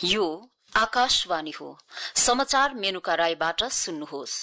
यो आकाशवाणी हो। समाचार मेनुका राईबाट सुन्नुहोस्।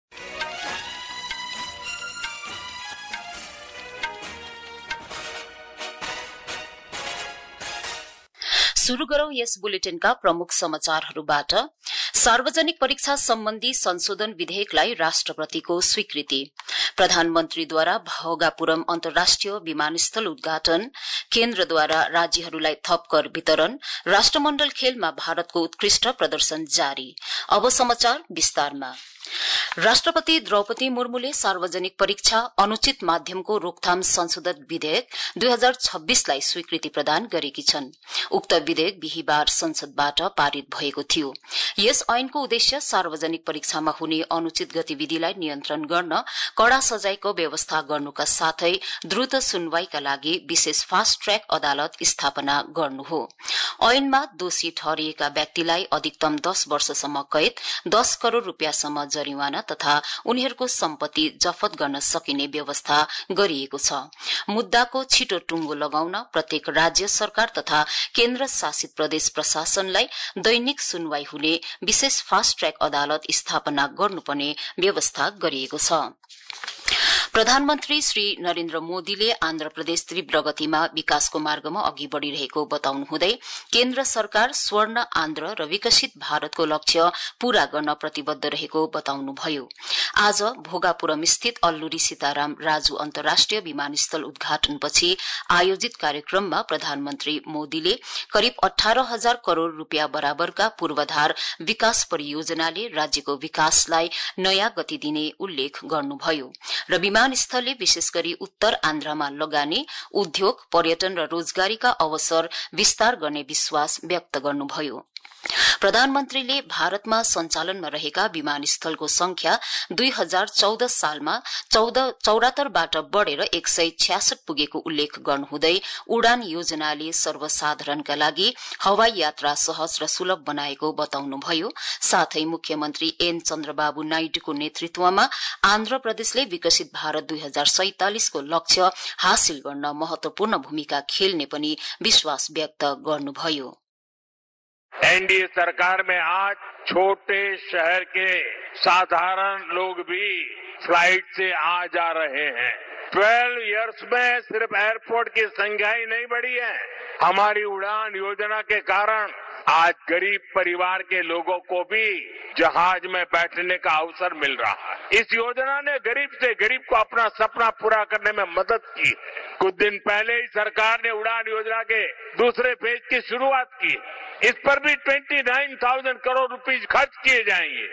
शुरू गरौं यस बुलेटिनका प्रमुख समाचारहरूबाट। सार्वजनिक परीक्षा सम्बन्धी संशोधन विधेयकलाई राष्ट्रपतिको स्वीकृति। प्रधानमन्त्रीद्वारा भोगापुरम अन्तर्राष्ट्रिय विमानस्थल उद्घाटन। केन्द्रद्वारा राज्यहरूलाई थप कर वितरण। राष्ट्रमण्डल खेलमा भारतको उत्कृष्ट प्रदर्शन जारी। अब समाचार विस्तारमा। राष्ट्रपति द्रौपदी मुर्मुले सार्वजनिक परीक्षा अनुचित माध्यमको रोकथाम संशोधन विधेयक 2026 लाई स्वीकृति प्रदान गरेकी छन्। उक्त विधेयक बिहीबार संसदबाट पारित भएको थियो। यस ऐनको उद्देश्य सार्वजनिक परीक्षामा हुने अनुचित गतिविधिलाई नियन्त्रण गर्न कड़ा सजायको व्यवस्था गर्नुका साथै द्रुत सुनवाईका लागि विशेष फास्ट ट्र्याक अदालत स्थापना गर्नु हो। ऐनमा दोषी ठहरिएका व्यक्तिलाई अधिकतम 10 वर्षसम्म कैद, 10 करोड़ रूपियाँसम्म जरिवाना तथा उनीहरूको सम्पत्ति जफत गर्न सकिने व्यवस्था गरिएको छ। मुद्दाको छिटो टुंगो लगाउन प्रत्येक राज्य सरकार तथा केन्द्र शासित प्रदेश प्रशासनलाई दैनिक सुनवाई हुने विशेष फास्ट ट्र्याक अदालत स्थापना गर्नुपर्ने व्यवस्था गरिएको छ। प्रधानमन्त्री श्री नरेन्द्र मोदीले आन्ध्र प्रदेश तीव्र गतिमा विकासको मार्गमा अघि बढ़िरहेको बताउनुहुँदै केन्द्र सरकार स्वर्ण आन्ध्र र विकसित भारतको लक्ष्य पूरा गर्न प्रतिबद्ध रहेको बताउनुभयो। आज भोगापुरम स्थित अल्लुरी सीताराम राजू अन्तर्राष्ट्रिय विमानस्थल उद्घाटनपछि आयोजित कार्यक्रममा प्रधानमन्त्री मोदीले करिब 18,000 करोड़ रूपियाँ बराबरका पूर्वाधार विकास परियोजनाले राज्यको विकासलाई नयाँ गति दिने उल्लेख गर्नुभयो र विमानस्थलले विशेष गरी उत्तर आन्ध्रमा लगानी, उद्योग, पर्यटन र रोजगारीका अवसर विस्तार गर्ने विश्वास व्यक्त गर्नुभयो। प्रधानमन्त्रीले भारतमा सञ्चालनमा रहेका विमानस्थलको संख्या 2014 सालमा 74 बाट बढ़ेर 166 पुगेको उल्लेख गर्नुहुँदै उडान योजनाले सर्वसाधारणका लागि हवाई यात्रा सहज र सुलभ बनाएको बताउनुभयो। साथै मुख्यमन्त्री एन चन्द्रबाबु नाइडूको नेतृत्वमा आन्ध्र प्रदेशले विकसित भारत 2047 को लक्ष्य हासिल गर्न महत्वपूर्ण भूमिका खेल्ने पनि विश्वास व्यक्त गर्नुभयो। एनडीए सरकार में आज छोटे शहर के साधारण लोग भी फ्लाइट से आ जा रहे हैं। 12 इयर्स में सिर्फ एयरपोर्ट की संख्या ही नहीं बढ़ी है, हमारी उड़ान योजना के कारण आज गरीब परिवार के लोगों को भी जहाज में बैठने का अवसर मिल रहा है। इस योजना ने गरीब से गरीब को अपना सपना पूरा करने में मदद की। कुछ दिन पहले ही सरकार ने उड़ान योजना के दूसरे फेज की शुरुआत की। इस पर भी 29,000 करोड़ रुपए खर्च किए जाएंगे।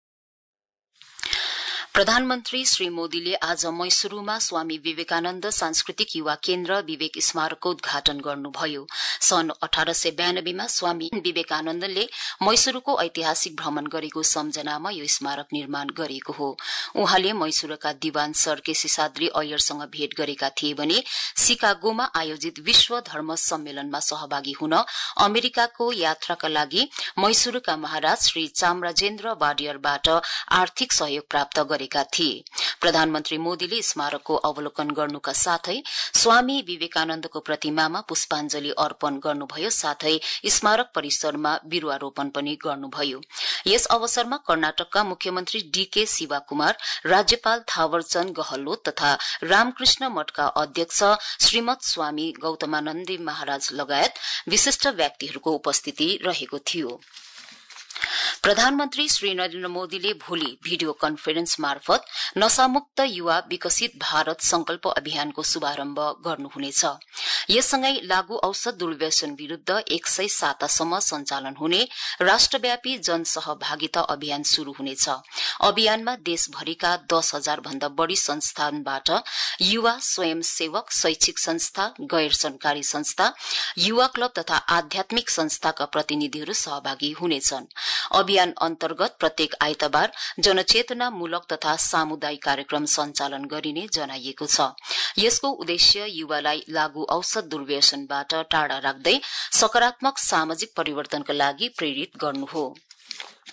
प्रधानमन्त्री श्री मोदीले आज मैसूरूमा स्वामी विवेकानन्द सांस्कृतिक युवा केन्द्र विवेक स्मारकको उद्घाटन गर्नुभयो। सन् 1892 मा स्वामी विवेकानन्दले मैसूरूको ऐतिहासिक भ्रमण गरेको सम्झनामा यो स्मारक निर्माण गरिएको हो। उहाँले मैसूरका दिवान सर केसी साद्री अय्यरसँग भेट गरेका थिए भने शिकागोमा आयोजित विश्व धर्म सम्मेलनमा सहभागी हुन अमेरिकाको यात्राका लागि मैसूरूका महाराज श्री चामराजेन्द्र वाडियरबाट आर्थिक सहयोग प्राप्त गरे थिए। प्रधानमन्त्री मोदीले स्मारकको अवलोकन गर्नुका साथै स्वामी विवेकानन्दको प्रतिमामा पुष्पाञ्जली अर्पण गर्नुभयो। साथै स्मारक परिसरमा बिरूवारोपण पनि गर्नुभयो। यस अवसरमा कर्नाटकका मुख्यमन्त्री डीके शिवा कुमार, राज्यपाल थावरचन्द गहलोत तथा रामकृष्ण मठका अध्यक्ष श्रीमद स्वामी गौतमानन्दी महाराज लगायत विशिष्ट व्यक्तिहरूको उपस्थिति रहेको थियो। प्रधानमन्त्री श्री नरेन्द्र मोदीले भोलि भिडियो कन्फरेन्स मार्फत नशामुक्त युवा विकसित भारत संकल्प अभियानको शुभारम्भ गर्नुहुनेछ। यससँगै लागू औषध दुर्व्यसन विरूद्ध 100 सातासम्म सञ्चालन हुने राष्ट्रव्यापी जनसहभागिता अभियान शुरू हुनेछ। अभियानमा देशभरिका 10,000 भन्दा बढ़ी संस्थानबाट युवा स्वयंसेवक, शैक्षिक संस्था, गैर सरकारी संस्था, युवा क्लब तथा आध्यात्मिक संस्थाका प्रतिनिधिहरू सहभागी हुनेछन्। अभियान अन्तर्गत प्रत्येक आइतबार जनचेतनामूलक तथा सामुदायिक कार्यक्रम सञ्चालन गरिने जनाइएको छ। यसको उद्देश्य युवालाई लागू औषध दुर्व्यसनबाट टाढा राख्दै सकारात्मक सामाजिक परिवर्तनका लागि प्रेरित गर्नु हो।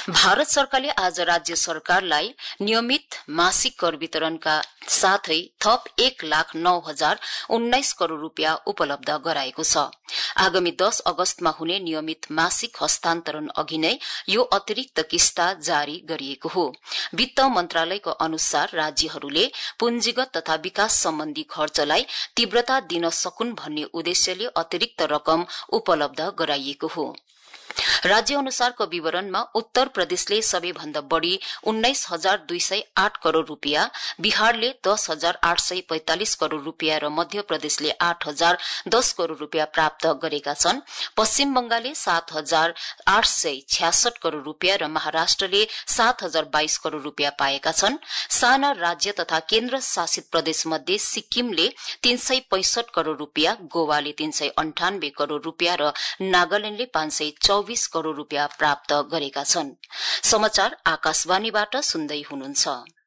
भारत सरकारले आज राज्य सरकारलाई नियमित मासिक कर वितरणका साथै थप 1,09,019 करोड़ रूपियाँ उपलब्ध गराएको छ। आगामी 10 अगस्तमा हुने नियमित मासिक हस्तान्तरण अघि नै यो अतिरिक्त किस्ता जारी गरिएको हो। वित्त मन्त्रालयको अनुसार राज्यहरूले पुँजीगत तथा विकास सम्बन्धी खर्चलाई तीव्रता दिन सकुन् भन्ने उद्देश्यले अतिरिक्त रकम उपलब्ध गराइएको हो। राज्य अनुसारको विवरणमा उत्तर प्रदेशले सबैभन्दा बढ़ी 19,208 करोड़ रूपियाँ, बिहारले 10,845 करोड़ रूपियाँ र मध्य प्रदेशले 8,010 करोड़ रूपियाँ प्राप्त गरेका छन्। पश्चिम बंगालले 7,866 करोड़ रूपियाँ र महाराष्ट्रले 7,022 करोड़ रूपियाँ पाएका छन्। साना राज्य तथा केन्द्र शासित प्रदेश मध्ये सिक्किमले 365 करोड़ रूपियाँ, गोवाले 398 करोड़ रूपियाँ र नागाल्याण्डले 524 करोड़ रूपियाँ प्राप्त गरेका छन्। समाचार आकाशवाणीबाट सुन्दै हुनुहुन्छ।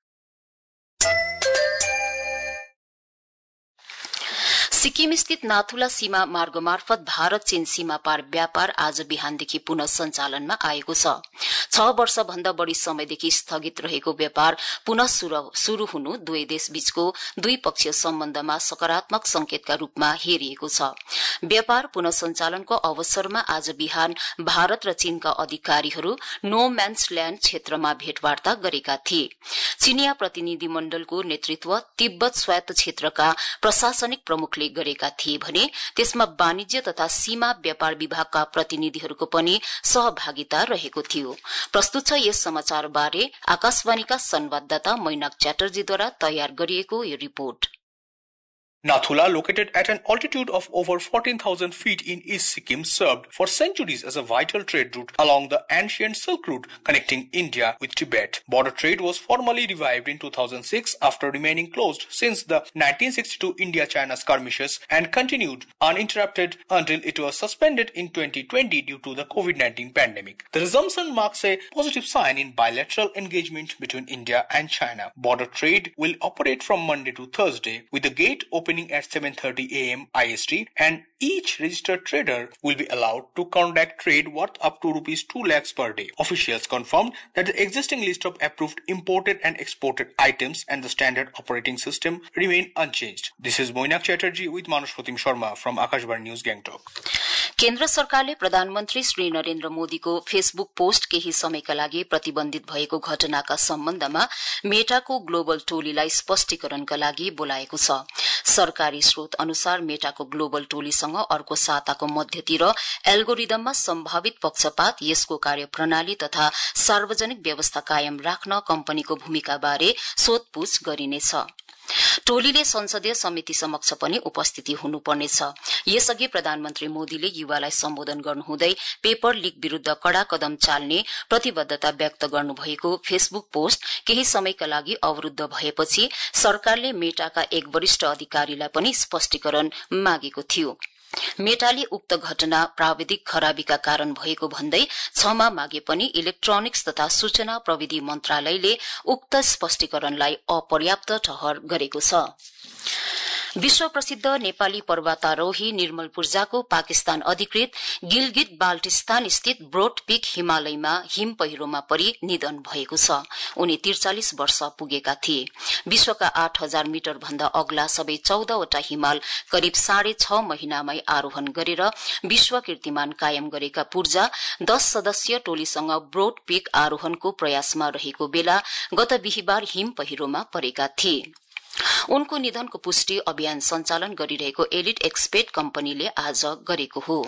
सिक्किम स्थित नाथुला सीमा मार्ग मार्फत भारत चीन सीमा पार व्यापार आज बिहानदेखि पुनः सञ्चालनमा आएको छ। 6 वर्षभन्दा बढ़ी समयदेखि स्थगित रहेको व्यापार पुनः शुरू हुनु दुवै देशबीचको द्विपक्षीय सम्बन्धमा सकारात्मक संकेतका रूपमा हेरिएको छ। व्यापार पुनः सञ्चालनको अवसरमा आज बिहान भारत र चीनका अधिकारीहरू नो म्यान्स ल्याण्ड क्षेत्रमा भेटवार्ता गरेका थिए। चीनिया प्रतिनिधिमण्डलको नेतृत्व तिब्बत स्वायत्त क्षेत्रका प्रशासनिक प्रमुखले गरेका थिए भने त्यसमा वाणिज्य तथा सीमा व्यापार विभागका प्रतिनिधिहरूको पनि सहभागिता रहेको थियो। प्रस्तुत छ यस समाचारबारे आकाशवाणीका संवाददाता मैनाक च्याटर्जीद्वारा तयार गरिएको यो report. Nathula, located at an altitude of over 14,000 feet in East Sikkim, served for centuries as a vital trade route along the ancient Silk Route connecting India with Tibet. Border trade was formally revived in 2006 after remaining closed since the 1962 India-China skirmishes and continued uninterrupted until it was suspended in 2020 due to the COVID-19 pandemic. The resumption marks a positive sign in bilateral engagement between India and China. Border trade will operate from Monday to Thursday, with the gate opening at 7:30 a.m. IST, and each registered trader will be allowed to conduct trade worth up to ₹2 lakhs per day. Officials confirmed that the existing list of approved imported and exported items and the standard operating system remain unchanged. This is Moinak Chatterjee with Manush Pratim Sharma from Akashvani News, Gangtok. केन्द्र सरकारले प्रधानमन्त्री श्री नरेन्द्र मोदीको Facebook post केही समयका लागि प्रतिबन्धित भएको घटनाका सम्बन्धमा मेटाको ग्लोबल टोलीलाई स्पष्टीकरणका लागि बोलाएको छ। सरकारी स्रोत अनुसार मेटाको ग्लोबल टोलीसँग अर्को साताको मध्यतिर एल्गोरिदममा सम्भावित पक्षपात, यसको कार्यप्रणाली तथा सार्वजनिक व्यवस्था कायम राख्न कम्पनीको भूमिकाबारे सोधपूछ गरिनेछ। टोलीले संसदीय समिति समक्ष पनि उपस्थिति हुनुपर्नेछ। यसअघि प्रधानमन्त्री मोदीले युवालाई सम्बोधन गर्नुहुँदै पेपर लीक विरूद्ध कड़ा कदम चाल्ने प्रतिबद्धता व्यक्त गर्नुभएको फेसबुक पोस्ट केही समयका लागि अवरूद्ध भएपछि सरकारले मेटाका एक वरिष्ठ अधिकारीलाई पनि स्पष्टीकरण मागेको थियो। मेटाले उक्त घटना प्राविधिक खराबीका कारण भएको भन्दै क्षमा मागे पनि इलेक्ट्रोनिक्स तथा सूचना प्रविधि मन्त्रालयले उक्त स्पष्टीकरणलाई अपर्याप्त ठहर गरेको छ। विश्व प्रसिद्ध नेपाली पर्वतारोही निर्मल पूर्जाको पाकिस्तान अधिकृत गिलगिट बाल्टिस्तान स्थित ब्रोड पीक हिमालयमा हिम पहिरोमा परि निधन भएको छ। उनी 43 वर्ष पुगेका थिए। विश्वका 8,000 मिटर भन्दा अग्ला सबै 14 वटा हिमाल करिब 6.5 महिनामै आरोहण गरेर विश्व कीर्तिमान कायम गरेका पूर्जा 10 सदस्यीय टोलीसँग ब्रोड पीक आरोहणको प्रयासमा रहेको बेला गत बिहीबार हिम पहिरोमा परेका थिए। उनको निधनको पुष्टि अभियान सञ्चालन गरिरहेको एलिट एक्सपेट कम्पनीले आज गरेको हो।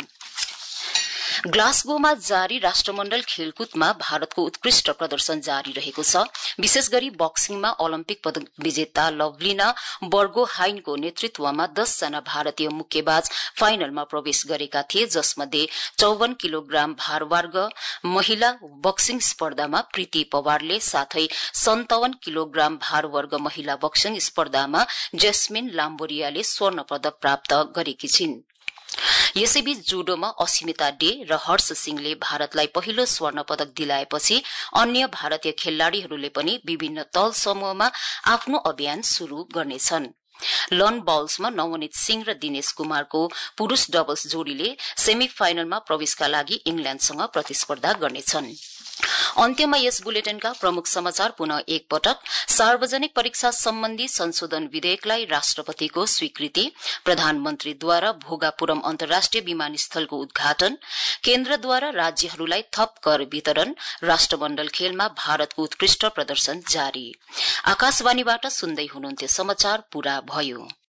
ग्लासगोमा जारी राष्ट्रमण्डल खेलकुदमा भारतको उत्कृष्ट प्रदर्शन जारी रहेको छ। विशेष गरी बक्सिङमा ओलम्पिक पदक विजेता लवलिना बर्गोहाइनको नेतृत्वमा 10 जना भारतीय मुक्केबाज फाइनलमा प्रवेश गरेका थिए, जसमध्ये 54 किलोग्राम भारवर्ग महिला बक्सिङ स्पर्धामा प्रीति पवारले, साथै 57 किलोग्राम भारवर्ग महिला बक्सिङ स्पर्धामा जेस्मिन लाम्बोरियाले स्वर्ण पदक प्राप्त गरेकी छिन्। यसैबीच जुडोमा अस्मिता डे र हर्ष सिंहले भारतलाई पहिलो स्वर्ण पदक दिलाएपछि अन्य भारतीय खेलाड़ीहरूले पनि विभिन्न तल समूहमा आफ्नो अभियान शुरू गर्नेछन्। लन बल्समा नवनीत सिंह र दिनेश कुमारको पुरूष डबल्स जोड़ीले सेमी फाइनलमा प्रवेशका लागि इंग्ल्याण्डसँग प्रतिस्पर्धा गर्नेछन्। अन्त्यमा यस बुलेटिनका प्रमुख समाचार पुनः एकपटक। सार्वजनिक परीक्षा सम्बन्धी संशोधन विधेयकलाई राष्ट्रपतिको स्वीकृति, प्रधानमन्त्रीद्वारा भोगापुरम अन्तर्राष्ट्रिय विमानस्थलको उद्घाटन, केन्द्रद्वारा राज्यहरूलाई थप कर वितरण, राष्ट्रमण्डल खेलमा भारतको उत्कृष्ट प्रदर्शन जारी। आकाशवाणीबाट सुन्दै हुनुहुन्थ्यो समाचार पूरा भयो।